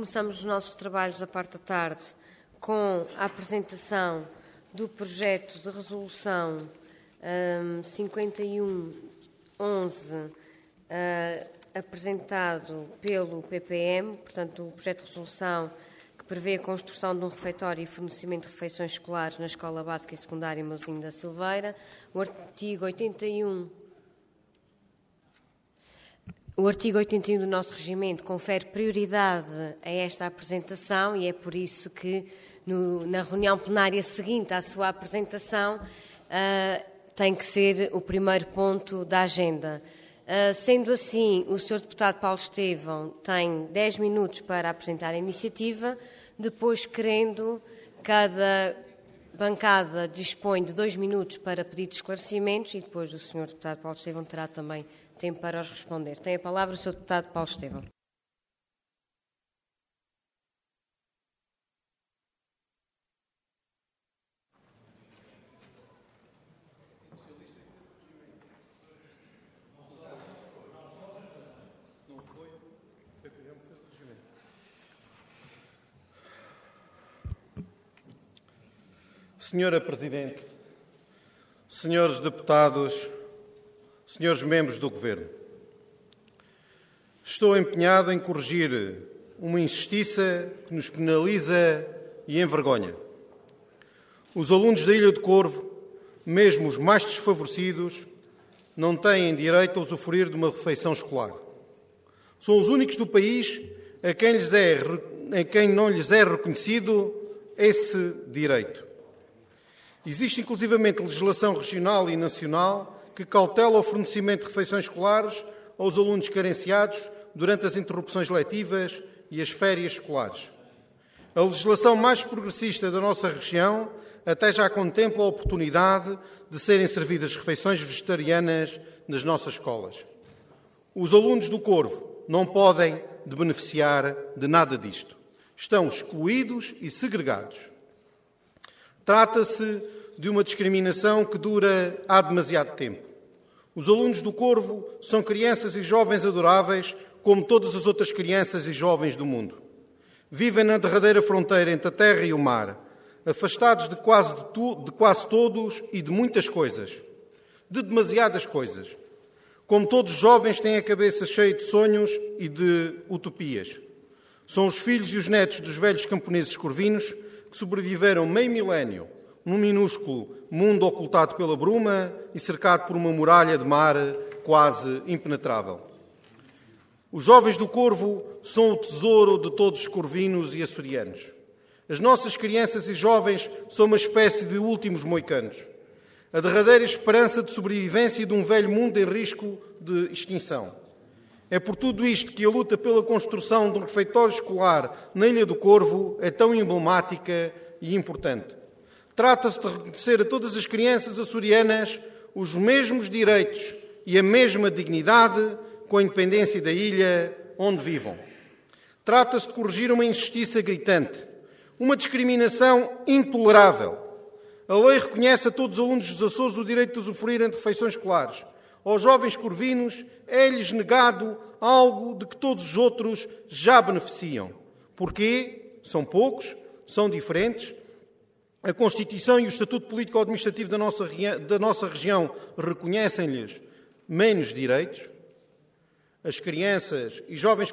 Começamos os nossos trabalhos da parte da tarde com a apresentação do projeto de resolução 5111, apresentado pelo PPM, portanto, o projeto de resolução que prevê a construção de um refeitório e fornecimento de refeições escolares na Escola Básica e Secundária Mousinho da Silveira. O artigo 81 do nosso regimento confere prioridade a esta apresentação e é por isso que, na reunião plenária seguinte à sua apresentação, tem que ser o primeiro ponto da agenda. Sendo assim, o Sr. Deputado Paulo Estevão tem 10 minutos para apresentar a iniciativa, depois, querendo, cada bancada dispõe de 2 minutos para pedir de esclarecimentos e depois o Sr. Deputado Paulo Estevão terá também tempo para os responder. Tem a palavra o Sr. Deputado Paulo Estevão. Senhora Presidente, senhores deputados, senhores membros do Governo, estou empenhado em corrigir uma injustiça que nos penaliza e envergonha. Os alunos da Ilha do Corvo, mesmo os mais desfavorecidos, não têm direito a usufruir de uma refeição escolar. São os únicos do país a quem não lhes é reconhecido esse direito. Existe, inclusivamente, legislação regional e nacional que cautela o fornecimento de refeições escolares aos alunos carenciados durante as interrupções letivas e as férias escolares. A legislação mais progressista da nossa região até já contempla a oportunidade de serem servidas refeições vegetarianas nas nossas escolas. Os alunos do Corvo não podem beneficiar de nada disto. Estão excluídos e segregados. Trata-se de uma discriminação que dura há demasiado tempo. Os alunos do Corvo são crianças e jovens adoráveis, como todas as outras crianças e jovens do mundo. Vivem na derradeira fronteira entre a terra e o mar, afastados de quase todos e de muitas coisas, de demasiadas coisas. Como todos os jovens, têm a cabeça cheia de sonhos e de utopias. São os filhos e os netos dos velhos camponeses corvinos que sobreviveram meio milénio num minúsculo mundo ocultado pela bruma e cercado por uma muralha de mar quase impenetrável. Os jovens do Corvo são o tesouro de todos os corvinos e açorianos. As nossas crianças e jovens são uma espécie de últimos moicanos. A derradeira esperança de sobrevivência de um velho mundo em risco de extinção. É por tudo isto que a luta pela construção de um refeitório escolar na Ilha do Corvo é tão emblemática e importante. Trata-se de reconhecer a todas as crianças açorianas os mesmos direitos e a mesma dignidade com a independência da ilha onde vivam. Trata-se de corrigir uma injustiça gritante, uma discriminação intolerável. A lei reconhece a todos os alunos dos Açores o direito de usufruírem de refeições escolares. Aos jovens corvinos é-lhes negado algo de que todos os outros já beneficiam. Porquê? São poucos, são diferentes. A Constituição e o Estatuto Político-Administrativo da nossa região reconhecem-lhes menos direitos. As crianças e jovens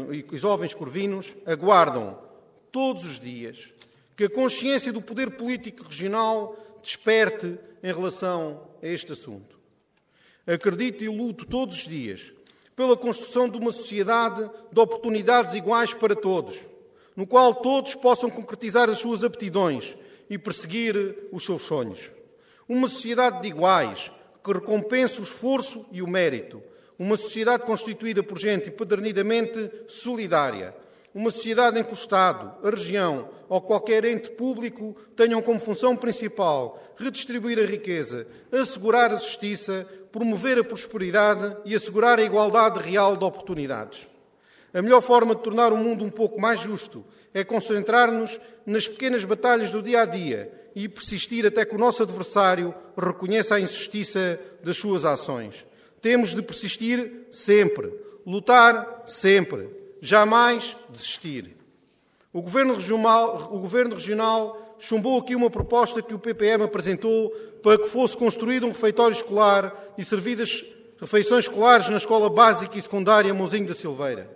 corvinos aguardam todos os dias que a consciência do poder político regional desperte em relação a este assunto. Acredito e luto todos os dias pela construção de uma sociedade de oportunidades iguais para todos, no qual todos possam concretizar as suas aptidões e perseguir os seus sonhos. Uma sociedade de iguais, que recompense o esforço e o mérito. Uma sociedade constituída por gente empedernidamente solidária. Uma sociedade em que o Estado, a região ou qualquer ente público tenham como função principal redistribuir a riqueza, assegurar a justiça, promover a prosperidade e assegurar a igualdade real de oportunidades. A melhor forma de tornar o mundo um pouco mais justo é concentrar-nos nas pequenas batalhas do dia-a-dia e persistir até que o nosso adversário reconheça a injustiça das suas ações. Temos de persistir sempre, lutar sempre, jamais desistir. O Governo Regional chumbou aqui uma proposta que o PPM apresentou para que fosse construído um refeitório escolar e servidas refeições escolares na Escola Básica e Secundária Mousinho da Silveira.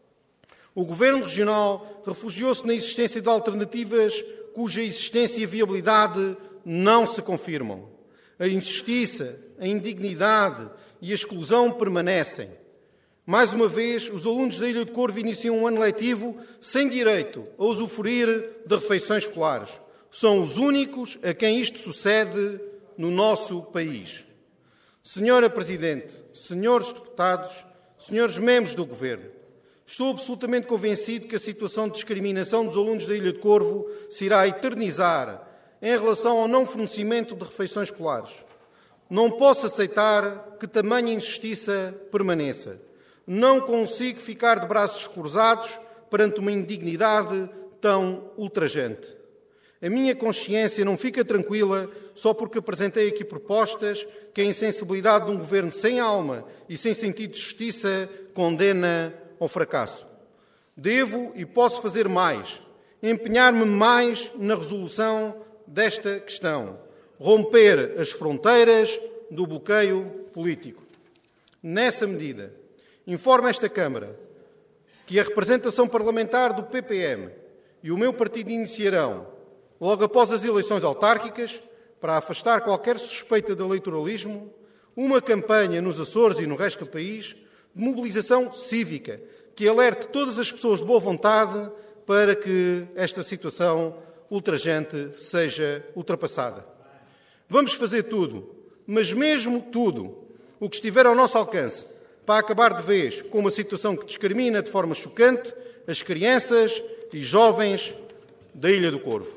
O Governo Regional refugiou-se na existência de alternativas cuja existência e viabilidade não se confirmam. A injustiça, a indignidade e a exclusão permanecem. Mais uma vez, os alunos da Ilha do Corvo iniciam um ano letivo sem direito a usufruir de refeições escolares. São os únicos a quem isto sucede no nosso país. Senhora Presidente, senhores deputados, senhores membros do Governo, estou absolutamente convencido que a situação de discriminação dos alunos da Ilha do Corvo se irá eternizar em relação ao não fornecimento de refeições escolares. Não posso aceitar que tamanha injustiça permaneça. Não consigo ficar de braços cruzados perante uma indignidade tão ultrajante. A minha consciência não fica tranquila só porque apresentei aqui propostas que a insensibilidade de um governo sem alma e sem sentido de justiça condena ao fracasso. Devo e posso fazer mais, empenhar-me mais na resolução desta questão, romper as fronteiras do bloqueio político. Nessa medida, informo esta Câmara que a representação parlamentar do PPM e o meu partido iniciarão, logo após as eleições autárquicas, para afastar qualquer suspeita de eleitoralismo, uma campanha nos Açores e no resto do país de mobilização cívica que alerte todas as pessoas de boa vontade para que esta situação ultrajante seja ultrapassada. Vamos fazer tudo, mas mesmo tudo, o que estiver ao nosso alcance, para acabar de vez com uma situação que discrimina de forma chocante as crianças e jovens da Ilha do Corvo.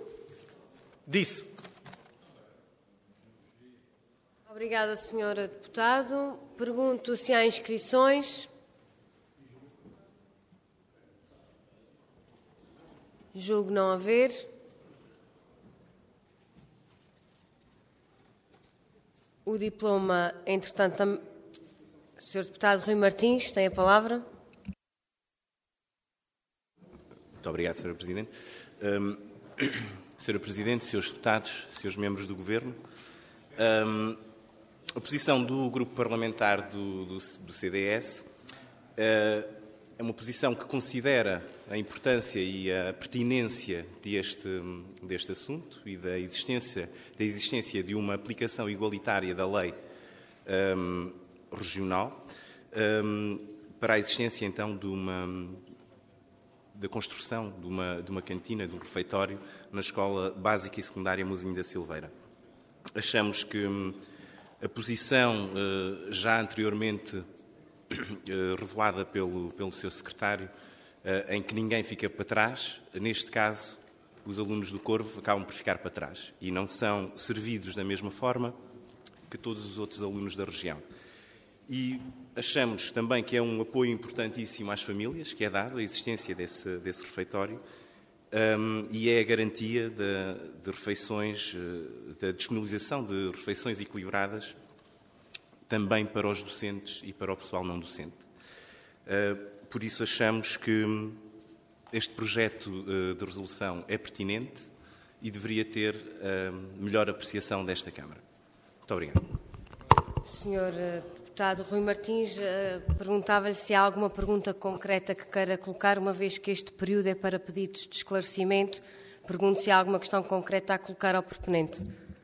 Disse. Obrigada, Sra. Deputado. Pergunto se há inscrições. Julgo não haver. O diploma, entretanto, o Sr. Deputado Rui Martins tem a palavra. Muito obrigado, Sra. Presidente. Sra. Presidente, Srs. Deputados, Srs. Membros do Governo, a posição do Grupo Parlamentar do CDS é uma posição que considera a importância e a pertinência deste assunto e da existência de uma aplicação igualitária da lei regional para a existência, então, da construção de uma cantina, de um refeitório na Escola Básica e Secundária Mousinho da Silveira. Achamos que a posição já anteriormente revelada pelo Sr. Secretário, em que ninguém fica para trás, neste caso, os alunos do Corvo acabam por ficar para trás e não são servidos da mesma forma que todos os outros alunos da região. E achamos também que é um apoio importantíssimo às famílias, que é dado a existência desse refeitório, e é a garantia de refeições, da disponibilização de refeições equilibradas também para os docentes e para o pessoal não docente. Por isso achamos que este projeto de resolução é pertinente e deveria ter melhor apreciação desta Câmara. Muito obrigado. Sr. Deputado Rui Martins, perguntava-lhe se há alguma pergunta concreta que queira colocar, uma vez que este período é para pedidos de esclarecimento. Pergunto se há alguma questão concreta a colocar ao proponente.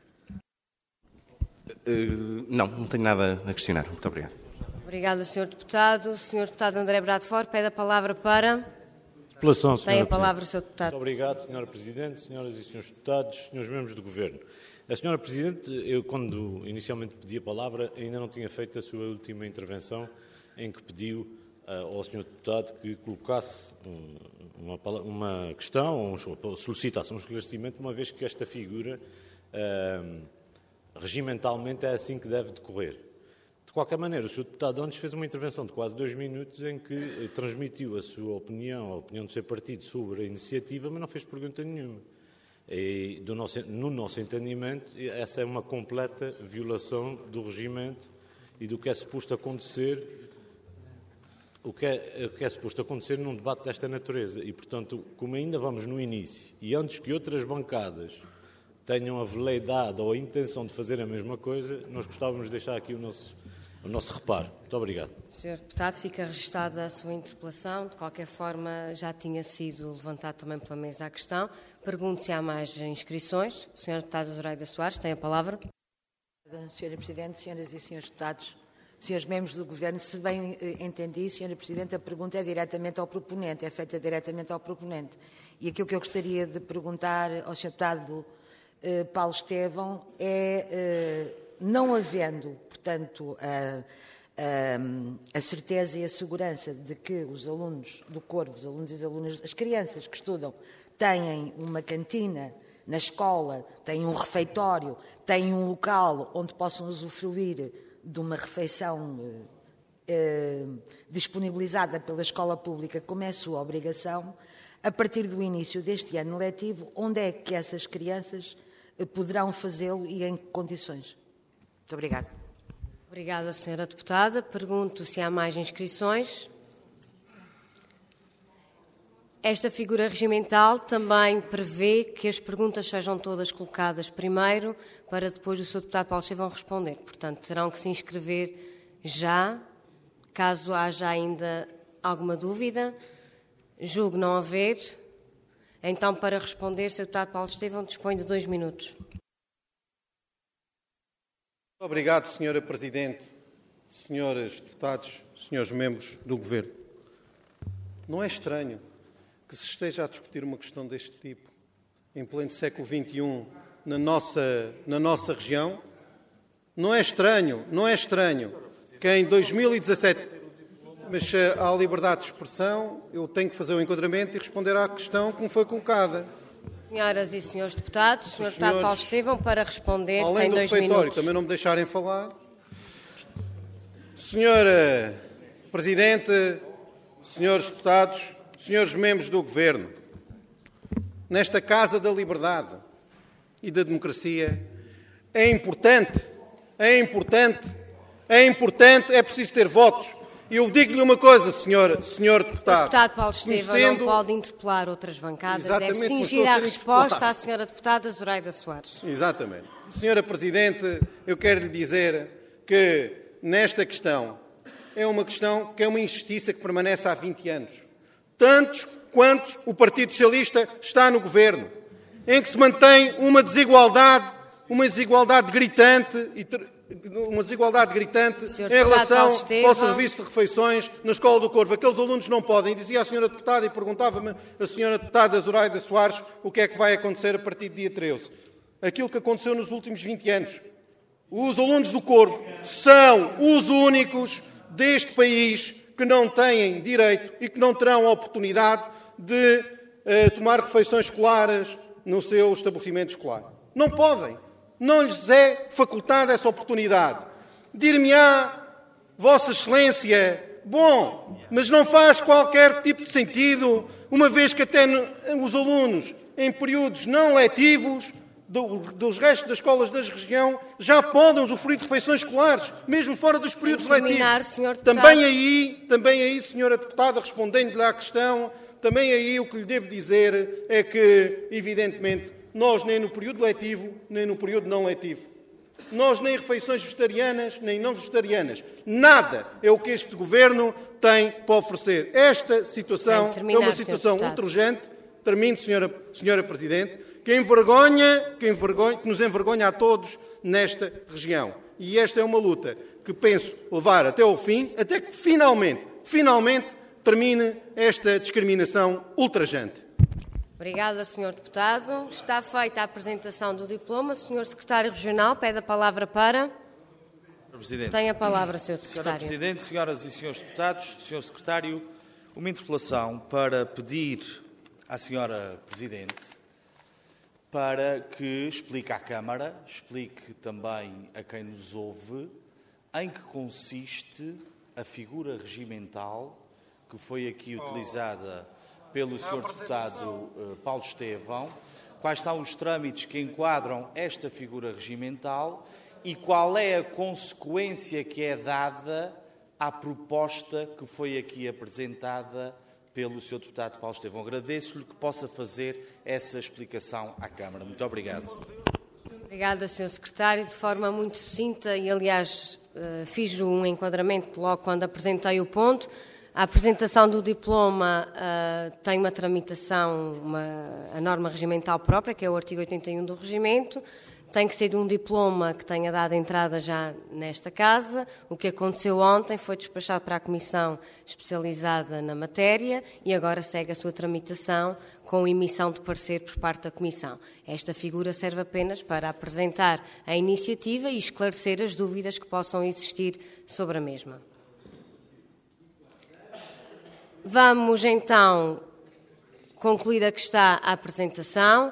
Não tenho nada a questionar. Muito obrigado. Obrigada, Sr. Deputado. Sr. Deputado André Bradford, pede a palavra para... Interpelação, Tem a palavra o Sr. Deputado. Muito obrigado, Sra. Presidente, senhoras e senhores deputados, senhores membros do Governo. A Sra. Presidente, eu quando inicialmente pedi a palavra ainda não tinha feito a sua última intervenção em que pediu ao Sr. Deputado que colocasse uma questão, ou solicitasse um esclarecimento, uma vez que esta figura regimentalmente é assim que deve decorrer. De qualquer maneira, o Sr. Deputado antes fez uma intervenção de quase 2 minutos em que transmitiu a sua opinião, a opinião do seu partido sobre a iniciativa, mas não fez pergunta nenhuma. E, no nosso entendimento, essa é uma completa violação do regimento e do que é suposto acontecer o que é suposto acontecer num debate desta natureza. E, portanto, como ainda vamos no início, e antes que outras bancadas tenham a veleidade ou a intenção de fazer a mesma coisa, nós gostávamos de deixar aqui o nosso reparo. Muito obrigado. Sr. Deputado, fica registada a sua interpelação. De qualquer forma, já tinha sido levantado também pela mesa a questão. Pergunto se há mais inscrições. Sr. Deputado Zoraida Soares, tem a palavra. Sra. Presidente, senhoras e senhores deputados, senhores membros do Governo, se bem entendi, Sra. Presidente, a pergunta é diretamente ao proponente, é feita diretamente ao proponente. E aquilo que eu gostaria de perguntar ao Sr. Deputado Paulo Estevão é, não havendo, portanto, a certeza e a segurança de que os alunos do Corvo, os alunos e as alunas, as crianças que estudam, têm uma cantina na escola, têm um refeitório, têm um local onde possam usufruir de uma refeição disponibilizada pela escola pública, como é a sua obrigação, a partir do início deste ano letivo, onde é que essas crianças poderão fazê-lo e em que condições? Muito obrigada. Obrigada, Sra. Deputada. Pergunto se há mais inscrições. Esta figura regimental também prevê que as perguntas sejam todas colocadas primeiro, para depois o Sr. Deputado Paulo Estevão responder. Portanto, terão que se inscrever já, caso haja ainda alguma dúvida. Julgo não haver. Então, para responder, Sr. Deputado Paulo Estevão dispõe de 2 minutos. Obrigado, Sra. Presidente, senhores deputados, senhores membros do Governo. Não é estranho que se esteja a discutir uma questão deste tipo em pleno século XXI na nossa região? Não é estranho que em 2017... Mas há liberdade de expressão, eu tenho que fazer o enquadramento e responder à questão que me foi colocada. Senhoras e senhores deputados, Sr. Deputado Paulo Estevão, para responder, além tem do 2 refeitório, minutos. também não me deixarem falar. Senhora Presidente, senhores deputados, senhores membros do Governo, nesta Casa da Liberdade e da Democracia, é importante, é preciso ter votos. E eu digo-lhe uma coisa, senhor deputado. O deputado Paulo Estevão não pode interpelar outras bancadas, deve cingir à resposta à senhora deputada Zoraida Soares. Exatamente. Senhora Presidente, eu quero lhe dizer que nesta questão é uma questão que é uma injustiça que permanece há 20 anos. Tantos quantos o Partido Socialista está no Governo, em que se mantém uma desigualdade gritante em relação ao serviço de refeições na Escola do Corvo. Aqueles alunos não podem. Dizia a senhora deputada e perguntava-me a senhora deputada Zoraida Soares o que é que vai acontecer a partir do dia 13. Aquilo que aconteceu nos últimos 20 anos. Os alunos do Corvo são os únicos deste país que não têm direito e que não terão a oportunidade de tomar refeições escolares no seu estabelecimento escolar. Não podem. Não lhes é facultada essa oportunidade. Dir-me-á, Vossa Excelência, bom, mas não faz qualquer tipo de sentido, uma vez que até os alunos, em períodos não letivos, dos restos das escolas da região, já podem usufruir de refeições escolares, mesmo fora dos períodos letivos. Também aí, senhora deputada, respondendo-lhe à questão, também aí o que lhe devo dizer é que, evidentemente, nós nem no período letivo, nem no período não letivo. Nós nem refeições vegetarianas, nem não vegetarianas. Nada é o que este Governo tem para oferecer. Esta situação é uma situação ultrajante, termino, senhora Presidente, que nos envergonha a todos nesta região. E esta é uma luta que penso levar até ao fim, até que finalmente termine esta discriminação ultrajante. Obrigada, Sr. Deputado. Está feita a apresentação do diploma. Sr. Secretário Regional pede a palavra para... Presidente. Tem a palavra, Sr. Secretário. Senhora Presidente, senhoras e senhores deputados, Sr. Secretário, uma interpelação para pedir à Senhora Presidente para que explique à Câmara, explique também a quem nos ouve, em que consiste a figura regimental que foi aqui utilizada pelo Sr. Deputado Paulo Estevão, quais são os trâmites que enquadram esta figura regimental e qual é a consequência que é dada à proposta que foi aqui apresentada pelo Sr. Deputado Paulo Estevão. Agradeço-lhe que possa fazer essa explicação à Câmara. Muito obrigado. Obrigada, Sr. Secretário. De forma muito sucinta, e aliás fiz um enquadramento logo quando apresentei o ponto. A apresentação do diploma tem uma tramitação, a norma regimental própria, que é o artigo 81 do Regimento. Tem que ser de um diploma que tenha dado entrada já nesta Casa. O que aconteceu ontem foi despachado para a Comissão especializada na matéria e agora segue a sua tramitação com emissão de parecer por parte da Comissão. Esta figura serve apenas para apresentar a iniciativa e esclarecer as dúvidas que possam existir sobre a mesma. Vamos então, concluída que está a apresentação,